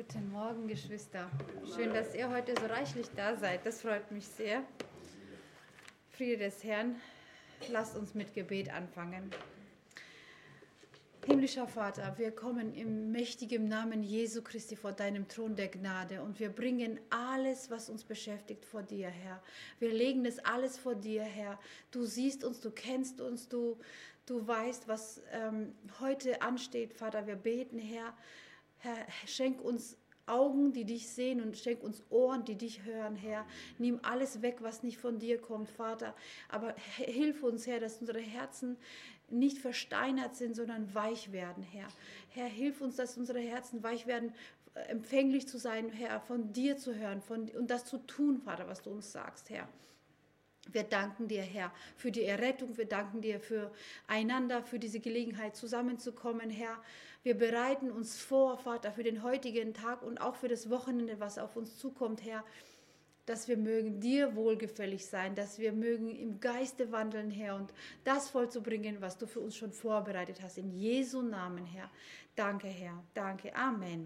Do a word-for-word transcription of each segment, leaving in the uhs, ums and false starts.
Guten Morgen, Geschwister. Schön, dass ihr heute so reichlich da seid. Das freut mich sehr. Friede des Herrn. Lasst uns mit Gebet anfangen. Himmlischer Vater, wir kommen im mächtigen Namen Jesu Christi vor deinem Thron der Gnade und wir bringen alles, was uns beschäftigt, vor dir, Herr. Wir legen es alles vor dir, Herr. Du siehst uns, du kennst uns, du, du weißt, was ähm, heute ansteht, Vater. Wir beten, Herr. Herr, schenk uns Augen, die dich sehen und schenk uns Ohren, die dich hören, Herr. Nimm alles weg, was nicht von dir kommt, Vater. Aber hilf uns, Herr, dass unsere Herzen nicht versteinert sind, sondern weich werden, Herr. Herr, hilf uns, dass unsere Herzen weich werden, empfänglich zu sein, Herr, von dir zu hören von, und das zu tun, Vater, was du uns sagst, Herr. Wir danken dir, Herr, für die Errettung. Wir danken dir für einander, für diese Gelegenheit, zusammenzukommen, Herr. Wir bereiten uns vor, Vater, für den heutigen Tag und auch für das Wochenende, was auf uns zukommt, Herr, dass wir mögen dir wohlgefällig sein, dass wir mögen im Geiste wandeln, Herr, und das vollzubringen, was du für uns schon vorbereitet hast. In Jesu Namen, Herr. Danke, Herr. Danke. Amen.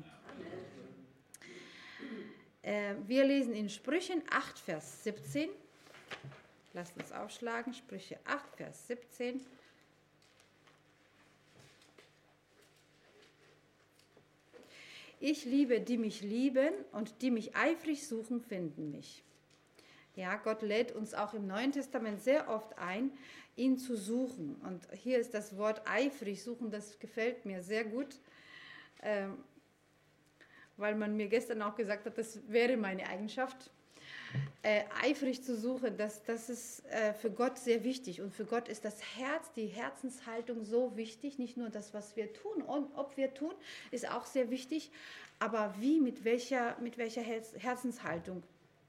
Äh, wir lesen in Sprüchen acht, Vers siebzehn. Lasst uns aufschlagen, Sprüche acht, Vers siebzehn. Ich liebe, die mich lieben, und die mich eifrig suchen, finden mich. Ja, Gott lädt uns auch im Neuen Testament sehr oft ein, ihn zu suchen. Und hier ist das Wort eifrig suchen, das gefällt mir sehr gut, ähm, weil man mir gestern auch gesagt hat, das wäre meine Eigenschaft. Äh, eifrig zu suchen, das, das ist äh, für Gott sehr wichtig. Und für Gott ist das Herz, die Herzenshaltung so wichtig. Nicht nur das, was wir tun, und ob wir tun, ist auch sehr wichtig. Aber wie, mit welcher, mit welcher Herz, Herzenshaltung?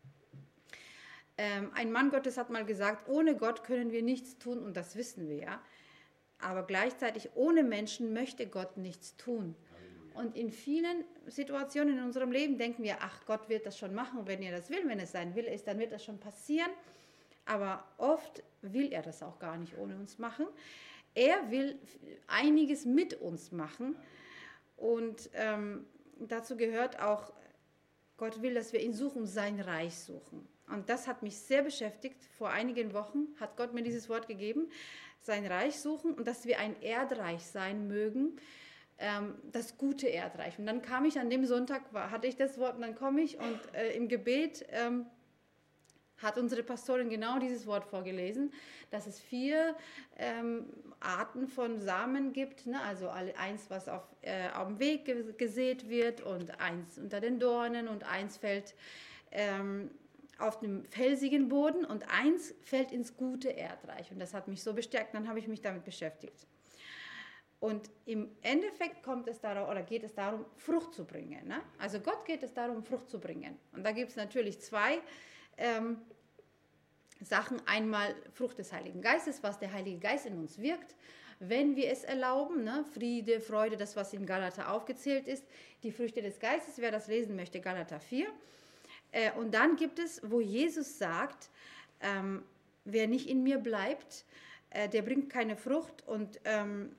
Ähm, ein Mann Gottes hat mal gesagt, ohne Gott können wir nichts tun, und das wissen wir ja. Aber gleichzeitig, ohne Menschen möchte Gott nichts tun. Und in vielen Situationen in unserem Leben denken wir, ach, Gott wird das schon machen, wenn er das will, wenn es sein will ist, dann wird das schon passieren. Aber oft will er das auch gar nicht ohne uns machen. Er will einiges mit uns machen. Und ähm, dazu gehört auch, Gott will, dass wir ihn suchen, sein Reich suchen. Und das hat mich sehr beschäftigt. Vor einigen Wochen hat Gott mir dieses Wort gegeben, sein Reich suchen, und dass wir ein Erdreich sein mögen, das gute Erdreich. Und dann kam ich an dem Sonntag, hatte ich das Wort, und dann komme ich und äh, im Gebet ähm, hat unsere Pastorin genau dieses Wort vorgelesen, dass es vier ähm, Arten von Samen gibt, ne? Also eins, was auf, äh, auf dem Weg ge- gesät wird, und eins unter den Dornen, und eins fällt ähm, auf dem felsigen Boden, und eins fällt ins gute Erdreich. Und das hat mich so bestärkt, dann habe ich mich damit beschäftigt. Und im Endeffekt kommt es darum, oder geht es darum, Frucht zu bringen. Ne? Also Gott geht es darum, Frucht zu bringen. Und da gibt es natürlich zwei ähm, Sachen. Einmal Frucht des Heiligen Geistes, was der Heilige Geist in uns wirkt, wenn wir es erlauben. Ne? Friede, Freude, das, was in Galater aufgezählt ist. Die Früchte des Geistes, wer das lesen möchte, Galater vier. Äh, und dann gibt es, wo Jesus sagt, ähm, wer nicht in mir bleibt, äh, der bringt keine Frucht, und ähm,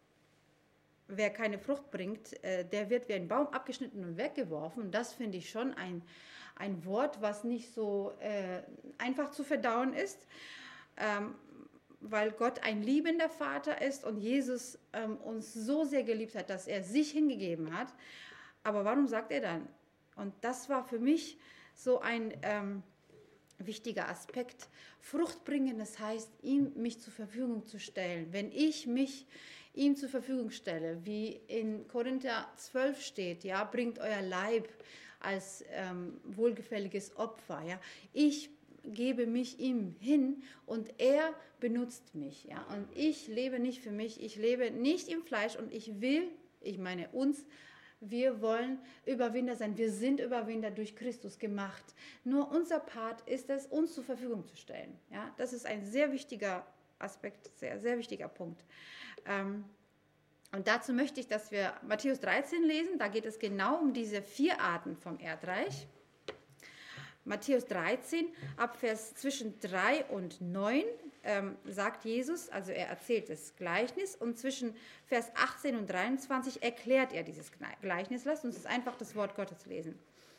wer keine Frucht bringt, der wird wie ein Baum abgeschnitten und weggeworfen. Das finde ich schon ein, ein Wort, was nicht so äh, einfach zu verdauen ist, ähm, weil Gott ein liebender Vater ist und Jesus ähm, uns so sehr geliebt hat, dass er sich hingegeben hat. Aber warum sagt er dann? Und das war für mich so ein ähm, wichtiger Aspekt. Frucht bringen, das heißt, ihm mich zur Verfügung zu stellen. Wenn ich mich ihm zur Verfügung stelle, wie in Korinther zwölf steht, ja, bringt euer Leib als ähm, wohlgefälliges Opfer. Ja. Ich gebe mich ihm hin und er benutzt mich. Ja. Und ich lebe nicht für mich, ich lebe nicht im Fleisch, und ich will, ich meine uns, wir wollen Überwinder sein. Wir sind Überwinder durch Christus gemacht. Nur unser Part ist es, uns zur Verfügung zu stellen. Ja, das ist ein sehr wichtiger Aspekt, sehr, sehr wichtiger Punkt. Ähm, und dazu möchte ich, dass wir Matthäus dreizehn lesen. Da geht es genau um diese vier Arten vom Erdreich. Matthäus dreizehn, ab Vers zwischen drei und neun. ähm, sagt Jesus, also er erzählt das Gleichnis und zwischen Vers achtzehn und dreiundzwanzig erklärt er dieses Gleichnis. Lasst uns einfach das Wort Gottes lesen.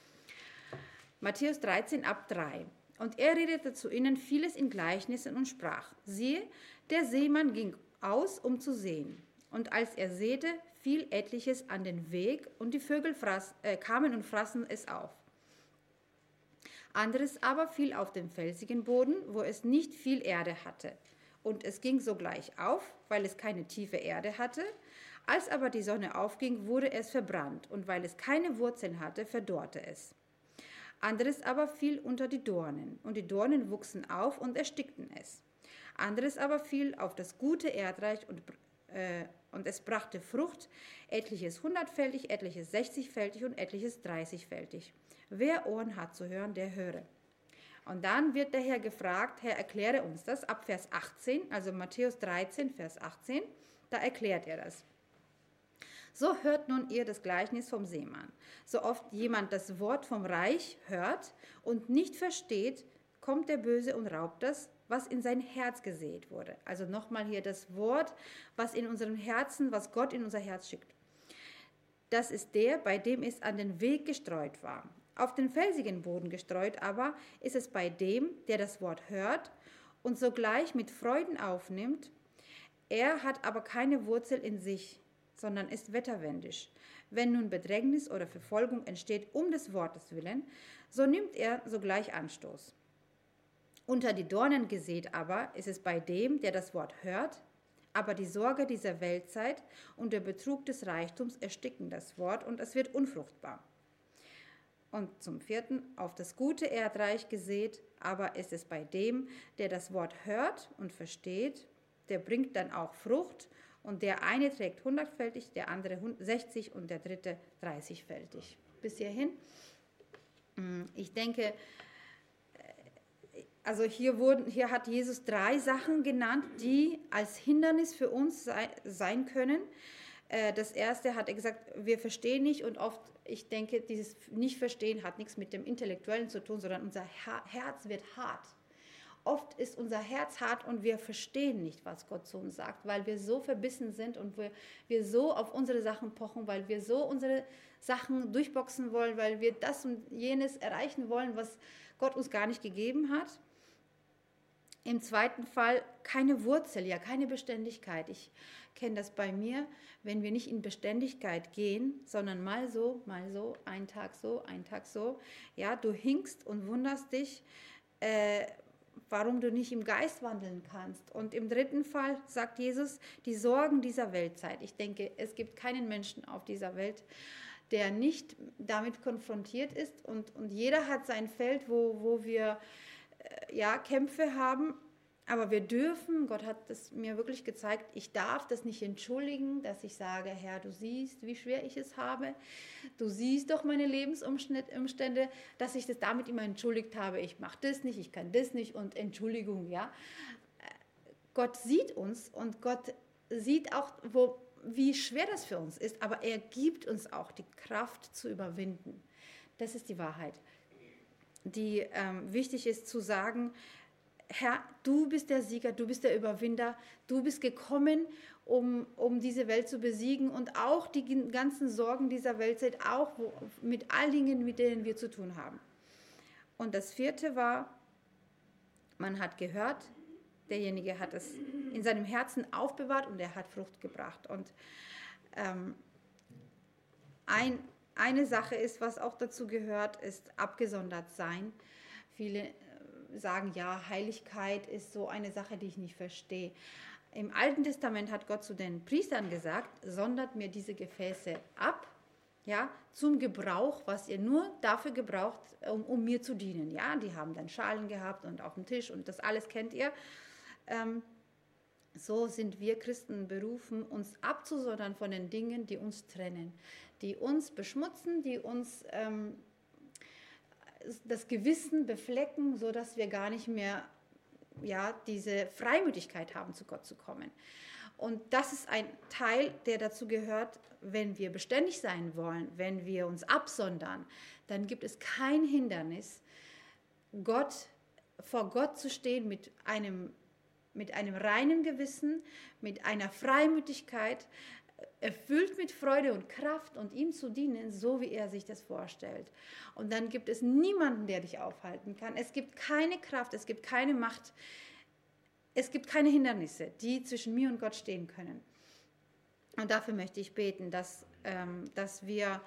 Matthäus dreizehn ab drei. Und er redete zu ihnen vieles in Gleichnissen und sprach: Siehe, der Seemann ging aus, um zu sehen. Und als er säte, fiel etliches an den Weg, und die Vögel fraß, äh, kamen und fraßen es auf. Anderes aber fiel auf den felsigen Boden, wo es nicht viel Erde hatte. Und es ging sogleich auf, weil es keine tiefe Erde hatte. Als aber die Sonne aufging, wurde es verbrannt, und weil es keine Wurzeln hatte, verdorrte es. Anderes aber fiel unter die Dornen, und die Dornen wuchsen auf und erstickten es. Anderes aber fiel auf das gute Erdreich, und, äh, und es brachte Frucht, etliches hundertfältig, etliches sechzigfältig und etliches dreißigfältig. Wer Ohren hat zu hören, der höre. Und dann wird der Herr gefragt, Herr, erkläre uns das, ab Vers achtzehn, also Matthäus dreizehn, Vers achtzehn, da erklärt er das. So hört nun ihr das Gleichnis vom Seemann. So oft jemand das Wort vom Reich hört und nicht versteht, kommt der Böse und raubt das, was in sein Herz gesät wurde. Also nochmal hier das Wort, was in unserem Herzen, was Gott in unser Herz schickt. Das ist der, bei dem es an den Weg gestreut war. Auf den felsigen Boden gestreut aber ist es bei dem, der das Wort hört und sogleich mit Freuden aufnimmt. Er hat aber keine Wurzel in sich, sondern ist wetterwendisch. Wenn nun Bedrängnis oder Verfolgung entsteht um des Wortes willen, so nimmt er sogleich Anstoß. Unter die Dornen gesät aber ist es bei dem, der das Wort hört, aber die Sorge dieser Weltzeit und der Betrug des Reichtums ersticken das Wort und es wird unfruchtbar. Und zum vierten, auf das gute Erdreich gesät, aber ist es bei dem, der das Wort hört und versteht, der bringt dann auch Frucht, und der eine trägt hundertfältig, der andere sechzig und der dritte dreißigfältig. Bis hierhin. Ich denke, also hier, wurden, hier hat Jesus drei Sachen genannt, die als Hindernis für uns sei, sein können. Das erste hat er gesagt, wir verstehen nicht, und oft, ich denke, dieses Nicht-Verstehen hat nichts mit dem Intellektuellen zu tun, sondern unser Herz wird hart. Oft ist unser Herz hart und wir verstehen nicht, was Gott zu uns sagt, weil wir so verbissen sind und wir, wir so auf unsere Sachen pochen, weil wir so unsere Sachen durchboxen wollen, weil wir das und jenes erreichen wollen, was Gott uns gar nicht gegeben hat. Im zweiten Fall keine Wurzel, ja, keine Beständigkeit. Ich kenne das bei mir, wenn wir nicht in Beständigkeit gehen, sondern mal so, mal so, ein Tag so, ein Tag so. Ja, du hinkst und wunderst dich, äh, warum du nicht im Geist wandeln kannst. Und im dritten Fall sagt Jesus, die Sorgen dieser Weltzeit. Ich denke, es gibt keinen Menschen auf dieser Welt, der nicht damit konfrontiert ist. Und, und jeder hat sein Feld, wo, wo wir äh, ja, Kämpfe haben. Aber wir dürfen, Gott hat es mir wirklich gezeigt, ich darf das nicht entschuldigen, dass ich sage, Herr, du siehst, wie schwer ich es habe. Du siehst doch meine Lebensumstände, dass ich das damit immer entschuldigt habe. Ich mache das nicht, ich kann das nicht und Entschuldigung, ja. Gott sieht uns und Gott sieht auch, wo, wie schwer das für uns ist, aber er gibt uns auch die Kraft zu überwinden. Das ist die Wahrheit, die ähm, wichtig ist zu sagen, Herr, du bist der Sieger, du bist der Überwinder, du bist gekommen, um, um diese Welt zu besiegen und auch die ganzen Sorgen dieser Weltzeit, auch wo, mit all Dingen, mit denen wir zu tun haben. Und das vierte war, man hat gehört, derjenige hat es in seinem Herzen aufbewahrt und er hat Frucht gebracht. Und ähm, ein, eine Sache ist, was auch dazu gehört, ist abgesondert sein. Viele sagen, ja, Heiligkeit ist so eine Sache, die ich nicht verstehe. Im Alten Testament hat Gott zu den Priestern gesagt, sondert mir diese Gefäße ab, ja, zum Gebrauch, was ihr nur dafür gebraucht, um, um mir zu dienen. Ja, die haben dann Schalen gehabt und auf dem Tisch und das alles kennt ihr. Ähm, so sind wir Christen berufen, uns abzusondern von den Dingen, die uns trennen, die uns beschmutzen, die uns ähm, das Gewissen beflecken, sodass wir gar nicht mehr ja, diese Freimütigkeit haben, zu Gott zu kommen. Und das ist ein Teil, der dazu gehört, wenn wir beständig sein wollen, wenn wir uns absondern, dann gibt es kein Hindernis, Gott, vor Gott zu stehen mit einem mit einem reinen Gewissen, mit einer Freimütigkeit, erfüllt mit Freude und Kraft und ihm zu dienen, so wie er sich das vorstellt. Und dann gibt es niemanden, der dich aufhalten kann. Es gibt keine Kraft, es gibt keine Macht, es gibt keine Hindernisse, die zwischen mir und Gott stehen können. Und dafür möchte ich beten, dass, ähm, dass wir...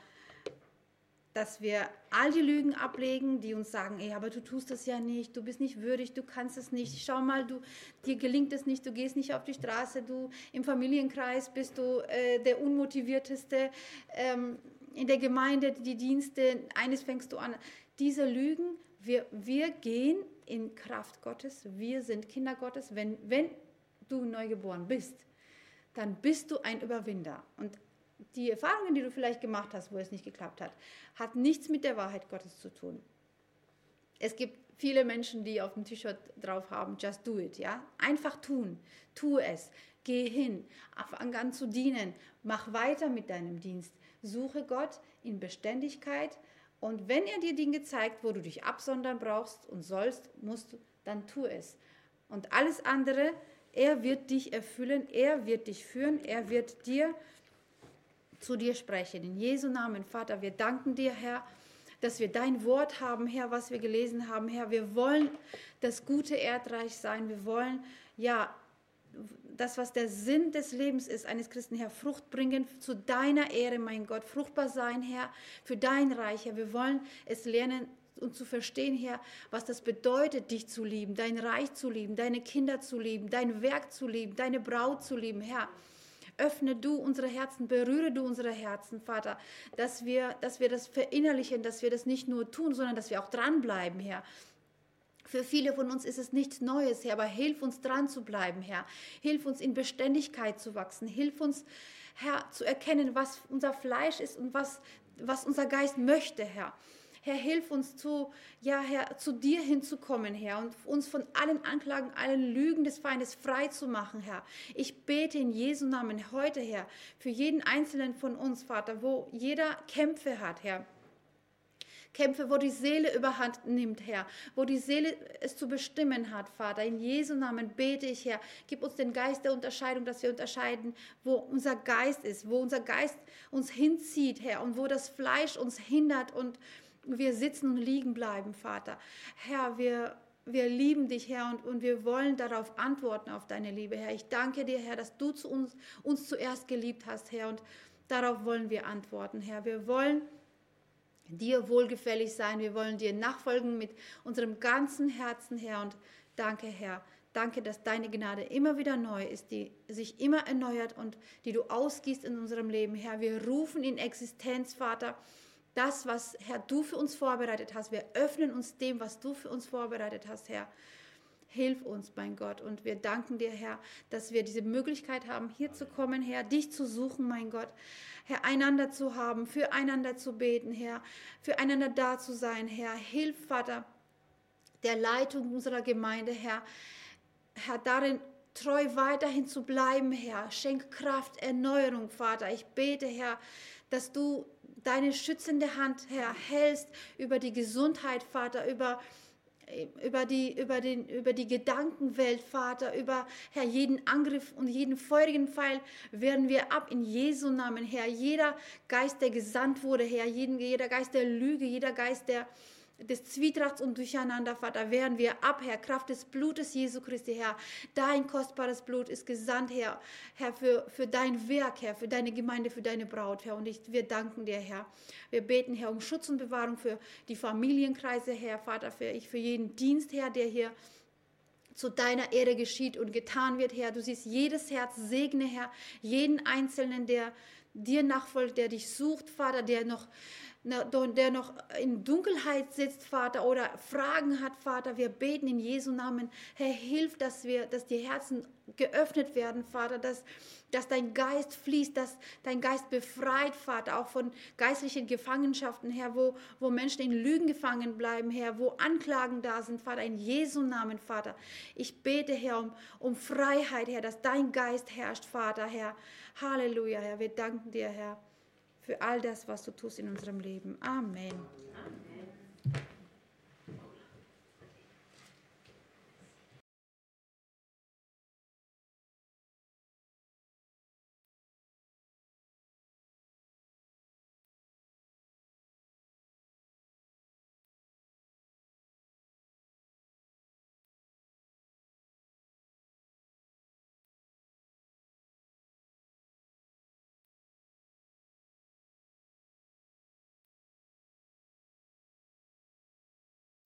dass wir all die Lügen ablegen, die uns sagen, ey, aber du tust das ja nicht, du bist nicht würdig, du kannst es nicht, schau mal, du, dir gelingt es nicht, du gehst nicht auf die Straße, du im Familienkreis bist du äh, der Unmotivierteste, ähm, in der Gemeinde die Dienste, eines fängst du an. Diese Lügen, wir, wir gehen in Kraft Gottes, wir sind Kinder Gottes, wenn, wenn du neugeboren bist, dann bist du ein Überwinder. Und die Erfahrungen, die du vielleicht gemacht hast, wo es nicht geklappt hat, hat nichts mit der Wahrheit Gottes zu tun. Es gibt viele Menschen, die auf dem T-Shirt drauf haben, just do it, ja? Einfach tun, tu es, geh hin, fang an zu dienen, mach weiter mit deinem Dienst, suche Gott in Beständigkeit und wenn er dir Dinge zeigt, wo du dich absondern brauchst und sollst, musst du, dann tu es. Und alles andere, er wird dich erfüllen, er wird dich führen, er wird dir zu dir sprechen. In Jesu Namen, Vater, wir danken dir, Herr, dass wir dein Wort haben, Herr, was wir gelesen haben, Herr. Wir wollen das gute Erdreich sein. Wir wollen, ja, das, was der Sinn des Lebens ist, eines Christen, Herr, Frucht bringen zu deiner Ehre, mein Gott. Fruchtbar sein, Herr, für dein Reich, Herr. Wir wollen es lernen und zu verstehen, Herr, was das bedeutet, dich zu lieben, dein Reich zu lieben, deine Kinder zu lieben, dein Werk zu lieben, deine Braut zu lieben, Herr. Öffne du unsere Herzen, berühre du unsere Herzen, Vater, dass wir, dass wir das verinnerlichen, dass wir das nicht nur tun, sondern dass wir auch dranbleiben, Herr. Für viele von uns ist es nichts Neues, Herr, aber hilf uns dran zu bleiben, Herr. Hilf uns in Beständigkeit zu wachsen. Hilf uns, Herr, zu erkennen, was unser Fleisch ist und was, was unser Geist möchte, Herr. Herr, hilf uns zu, ja, Herr, zu dir hinzukommen, Herr, und uns von allen Anklagen, allen Lügen des Feindes frei zu machen, Herr. Ich bete in Jesu Namen heute, Herr, für jeden Einzelnen von uns, Vater, wo jeder Kämpfe hat, Herr. Kämpfe, wo die Seele überhand nimmt, Herr, wo die Seele es zu bestimmen hat, Vater. In Jesu Namen bete ich, Herr, gib uns den Geist der Unterscheidung, dass wir unterscheiden, wo unser Geist ist, wo unser Geist uns hinzieht, Herr, und wo das Fleisch uns hindert und wir sitzen und liegen bleiben, Vater. Herr, wir, wir lieben dich, Herr, und, und wir wollen darauf antworten, auf deine Liebe, Herr. Ich danke dir, Herr, dass du zu uns, uns zuerst geliebt hast, Herr, und darauf wollen wir antworten, Herr. Wir wollen dir wohlgefällig sein, wir wollen dir nachfolgen mit unserem ganzen Herzen, Herr, und danke, Herr. Danke, dass deine Gnade immer wieder neu ist, die sich immer erneuert und die du ausgießt in unserem Leben, Herr. Wir rufen in Existenz, Vater, das, was, Herr, du für uns vorbereitet hast. Wir öffnen uns dem, was du für uns vorbereitet hast, Herr. Hilf uns, mein Gott. Und wir danken dir, Herr, dass wir diese Möglichkeit haben, hier zu kommen, Herr, dich zu suchen, mein Gott. Herr, einander zu haben, füreinander zu beten, Herr, füreinander da zu sein, Herr. Hilf, Vater, der Leitung unserer Gemeinde, Herr. Herr, darin treu weiterhin zu bleiben, Herr. Schenk Kraft, Erneuerung, Vater. Ich bete, Herr, dass du deine schützende Hand, Herr, hältst über die Gesundheit, Vater, über, über, die, über, den, über die Gedankenwelt, Vater, über, Herr, jeden Angriff und jeden feurigen Pfeil wehren wir ab in Jesu Namen, Herr. Jeder Geist, der gesandt wurde, Herr, jeden, jeder Geist der Lüge, jeder Geist der des Zwietrachts und Durcheinander, Vater, wehren wir ab, Herr, Kraft des Blutes Jesu Christi, Herr. Dein kostbares Blut ist gesandt, Herr, Herr, für, für dein Werk, Herr, für deine Gemeinde, für deine Braut, Herr. Und ich, wir danken dir, Herr. Wir beten, Herr, um Schutz und Bewahrung für die Familienkreise, Herr, Vater, für, ich, für jeden Dienst, Herr, der hier zu deiner Ehre geschieht und getan wird, Herr. Du siehst jedes Herz, segne, Herr, jeden Einzelnen, der dir nachfolgt, der dich sucht, Vater, der noch der noch in Dunkelheit sitzt, Vater, oder Fragen hat, Vater. Wir beten in Jesu Namen, Herr, hilf, dass wir, dass die Herzen geöffnet werden, Vater, dass, dass dein Geist fließt, dass dein Geist befreit, Vater, auch von geistlichen Gefangenschaften, Herr, wo, wo Menschen in Lügen gefangen bleiben, Herr, wo Anklagen da sind, Vater, in Jesu Namen, Vater. Ich bete, Herr, um, um Freiheit, Herr, dass dein Geist herrscht, Vater, Herr. Halleluja, Herr, wir danken dir, Herr, für all das, was du tust in unserem Leben. Amen. Amen.